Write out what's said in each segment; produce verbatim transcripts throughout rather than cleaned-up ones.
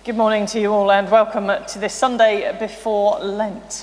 Good morning to you all and welcome to this Sunday before Lent.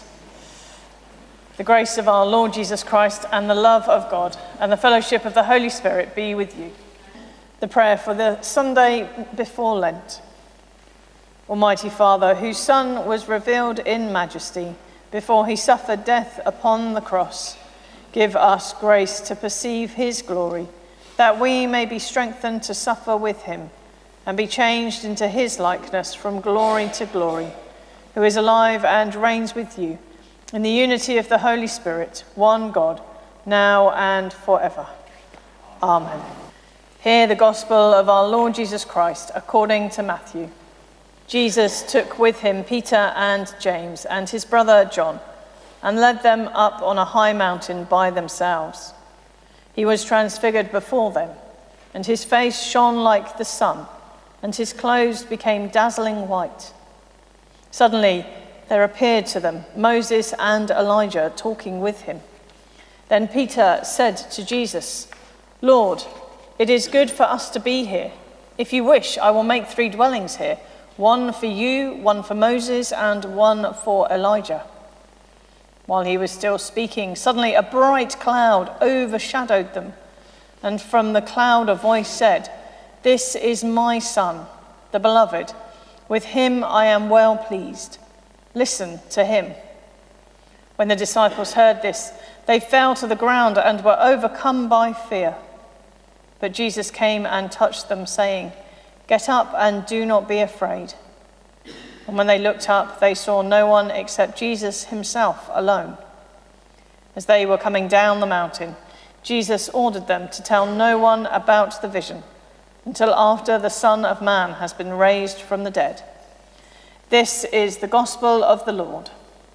The grace of our Lord Jesus Christ and the love of God and the fellowship of the Holy Spirit be with you. The prayer for the Sunday before Lent. Almighty Father, whose Son was revealed in majesty before he suffered death upon the cross, give us grace to perceive his glory, that we may be strengthened to suffer with him and be changed into his likeness from glory to glory, who is alive and reigns with you in the unity of the Holy Spirit, one God, now and forever. Amen. Hear the gospel of our Lord Jesus Christ according to Matthew. Jesus took with him Peter and James and his brother John and led them up on a high mountain by themselves. He was transfigured before them, and his face shone like the sun, and his clothes became dazzling white. Suddenly there appeared to them Moses and Elijah talking with him. Then Peter said to Jesus, "Lord, it is good for us to be here. If you wish, I will make three dwellings here, one for you, one for Moses, and one for Elijah." While he was still speaking, suddenly a bright cloud overshadowed them, and from the cloud a voice said, "This is my Son, the Beloved. With him I am well pleased. Listen to him." When the disciples heard this, they fell to the ground and were overcome by fear. But Jesus came and touched them, saying, "Get up and do not be afraid." And when they looked up, they saw no one except Jesus himself alone. As they were coming down the mountain, Jesus ordered them to tell no one about the vision until after the Son of Man has been raised from the dead. This is the gospel of the Lord.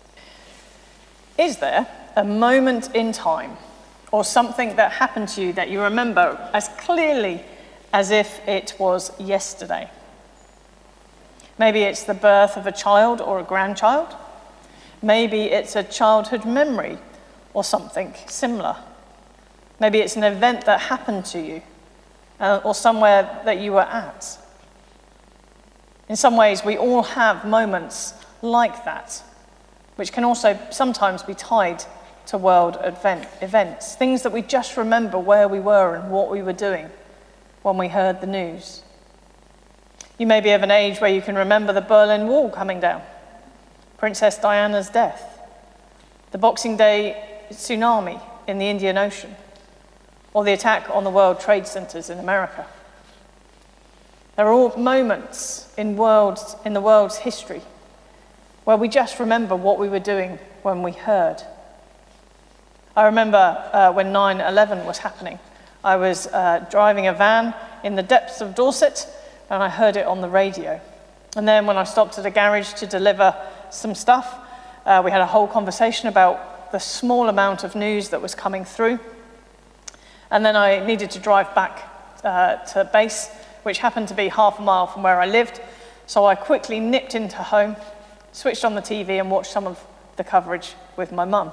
Is there a moment in time or something that happened to you that you remember as clearly as if it was yesterday? Maybe it's the birth of a child or a grandchild. Maybe it's a childhood memory or something similar. Maybe it's an event that happened to you uh, or somewhere that you were at. In some ways, we all have moments like that, which can also sometimes be tied to world event, events, things that we just remember where we were and what we were doing when we heard the news. You may be of an age where you can remember the Berlin Wall coming down, Princess Diana's death, the Boxing Day tsunami in the Indian Ocean, or the attack on the World Trade Centers in America. There are all moments in, worlds, in the world's history where we just remember what we were doing when we heard. I remember uh, when nine eleven was happening. I was uh, driving a van in the depths of Dorset, and I heard it on the radio. And then when I stopped at a garage to deliver some stuff, uh, we had a whole conversation about the small amount of news that was coming through. And then I needed to drive back uh, to base, which happened to be half a mile from where I lived. So I quickly nipped into home, switched on the T V and watched some of the coverage with my mum.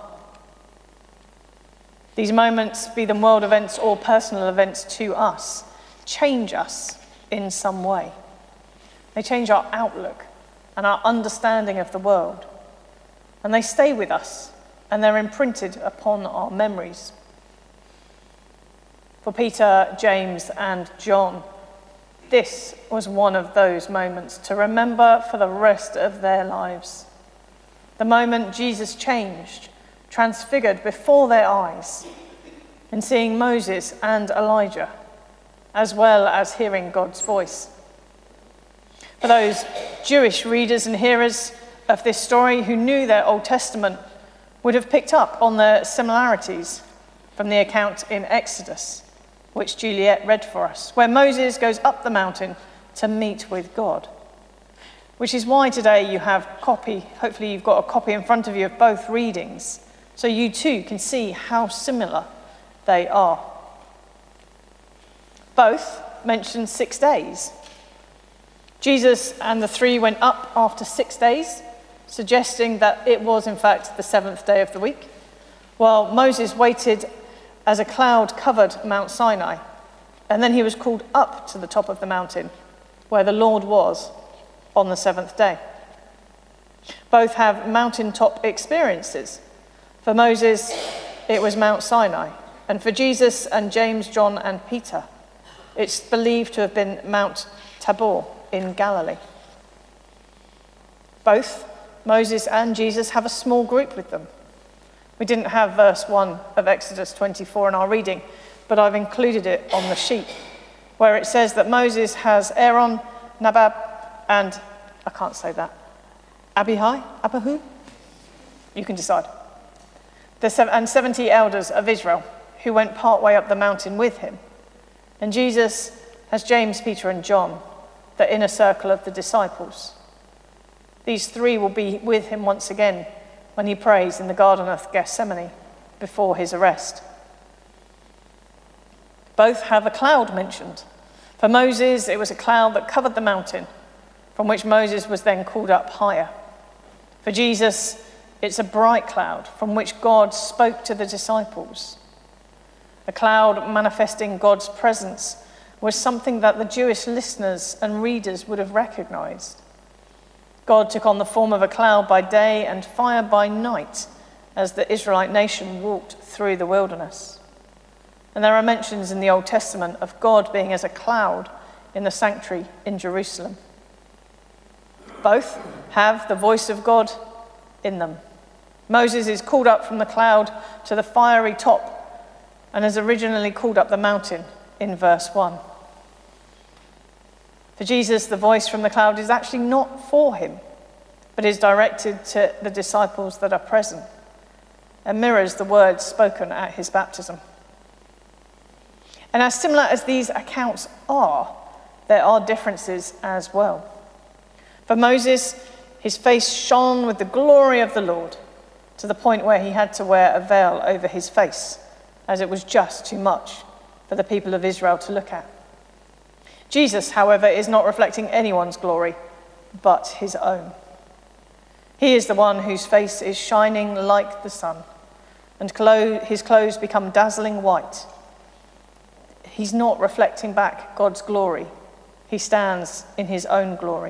These moments, be them world events or personal events to us, change us in some way. They change our outlook and our understanding of the world. And they stay with us and they're imprinted upon our memories. For Peter, James, and John, this was one of those moments to remember for the rest of their lives. The moment Jesus changed, transfigured before their eyes, and seeing Moses and Elijah, as well as hearing God's voice. For those Jewish readers and hearers of this story who knew their Old Testament would have picked up on the similarities from the account in Exodus, which Juliet read for us, where Moses goes up the mountain to meet with God. Which is why today you have copy, hopefully you've got a copy in front of you of both readings, so you too can see how similar they are. Both mention six days. Jesus and the three went up after six days, suggesting that it was in fact the seventh day of the week, while Moses waited as a cloud covered Mount Sinai, and then he was called up to the top of the mountain, where the Lord was, on the seventh day. Both have mountaintop experiences. For Moses, it was Mount Sinai, and for Jesus and James, John and Peter, it's believed to have been Mount Tabor in Galilee. Both Moses and Jesus have a small group with them. We didn't have verse one of Exodus twenty-four in our reading, but I've included it on the sheet, where it says that Moses has Aaron, Nadab, and, I can't say that, Abihai, Abihu? You can decide. The seven, and seventy elders of Israel who went part way up the mountain with him. And Jesus has James, Peter, and John, the inner circle of the disciples. These three will be with him once again when he prays in the Garden of Gethsemane before his arrest. Both have a cloud mentioned. For Moses, it was a cloud that covered the mountain, from which Moses was then called up higher. For Jesus, it's a bright cloud from which God spoke to the disciples. A cloud manifesting God's presence was something that the Jewish listeners and readers would have recognized. God took on the form of a cloud by day and fire by night as the Israelite nation walked through the wilderness. And there are mentions in the Old Testament of God being as a cloud in the sanctuary in Jerusalem. Both have the voice of God in them. Moses is called up from the cloud to the fiery top and is originally called up the mountain in verse one. For Jesus, the voice from the cloud is actually not for him, but is directed to the disciples that are present and mirrors the words spoken at his baptism. And as similar as these accounts are, there are differences as well. For Moses, his face shone with the glory of the Lord, to the point where he had to wear a veil over his face, as it was just too much for the people of Israel to look at. Jesus, however, is not reflecting anyone's glory, but his own. He is the one whose face is shining like the sun, and clo- his clothes become dazzling white. He's not reflecting back God's glory. He stands in his own glory.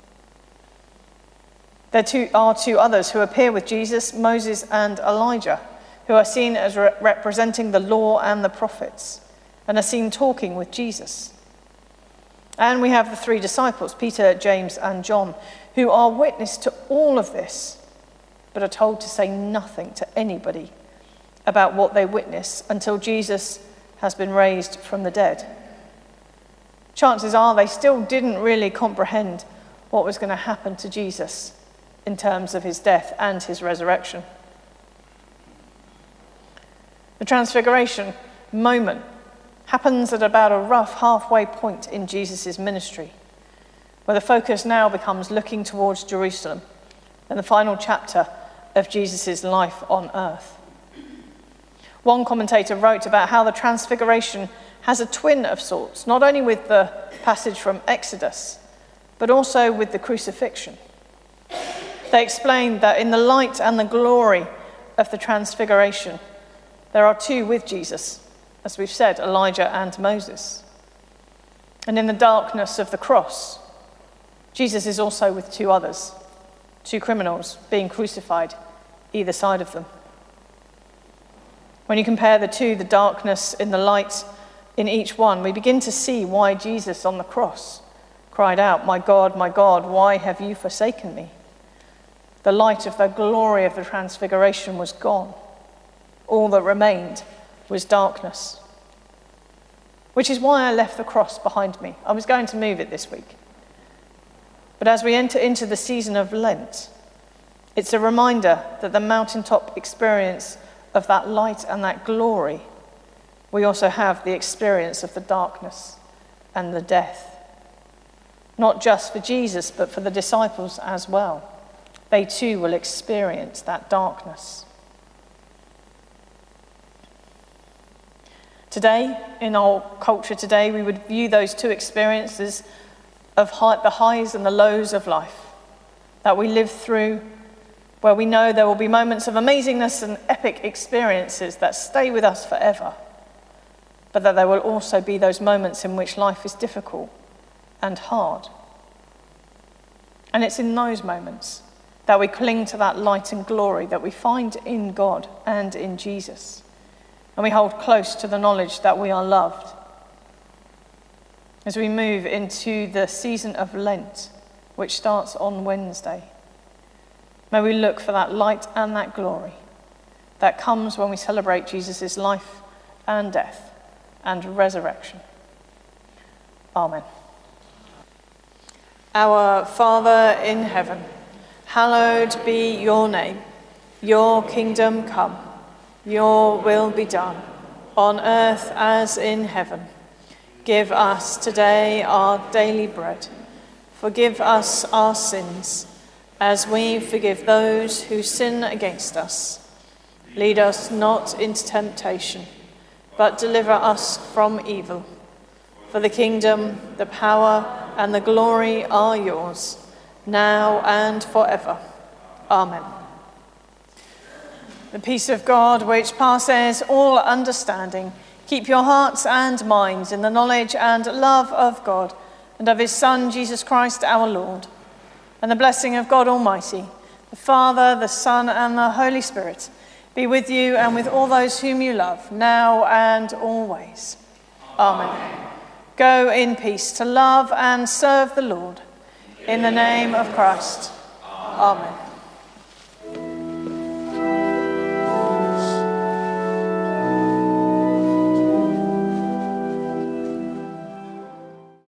There two, are two others who appear with Jesus, Moses and Elijah, who are seen as re- representing the law and the prophets, and are seen talking with Jesus. And we have the three disciples, Peter, James, and John, who are witness to all of this, but are told to say nothing to anybody about what they witness until Jesus has been raised from the dead. Chances are they still didn't really comprehend what was going to happen to Jesus in terms of his death and his resurrection. The transfiguration moment happens at about a rough halfway point in Jesus' ministry, where the focus now becomes looking towards Jerusalem and the final chapter of Jesus' life on earth. One commentator wrote about how the transfiguration has a twin of sorts, not only with the passage from Exodus, but also with the crucifixion. They explained that in the light and the glory of the transfiguration, there are two with Jesus, as we've said, Elijah and Moses. And in the darkness of the cross, Jesus is also with two others, two criminals being crucified either side of them. When you compare the two, the darkness in the light in each one, we begin to see why Jesus on the cross cried out, "My God, my God, why have you forsaken me?" The light of the glory of the transfiguration was gone. All that remained was darkness. Which is why I left the cross behind me. I was going to move it this week. But as we enter into the season of Lent, it's a reminder that the mountaintop experience of that light and that glory, we also have the experience of the darkness and the death. Not just for Jesus, but for the disciples as well. They too will experience that darkness. Today, in our culture today, we would view those two experiences of high, the highs and the lows of life that we live through, where we know there will be moments of amazingness and epic experiences that stay with us forever, but that there will also be those moments in which life is difficult and hard. And it's in those moments that we cling to that light and glory that we find in God and in Jesus. And we hold close to the knowledge that we are loved. As we move into the season of Lent, which starts on Wednesday, may we look for that light and that glory that comes when we celebrate Jesus' life and death and resurrection. Amen. Our Father in heaven, hallowed be your name. Your kingdom come, your will be done, on earth as in heaven. Give us today our daily bread. Forgive us our sins, as we forgive those who sin against us. Lead us not into temptation, but deliver us from evil. For the kingdom, the power, and the glory are yours, now and forever. Amen. The peace of God, which passes all understanding, keep your hearts and minds in the knowledge and love of God and of his Son, Jesus Christ our Lord. And the blessing of God Almighty, the Father, the Son, and the Holy Spirit, be with you and with all those whom you love, now and always. Amen. Amen. Go in peace to love and serve the Lord. In the name of Christ. Amen.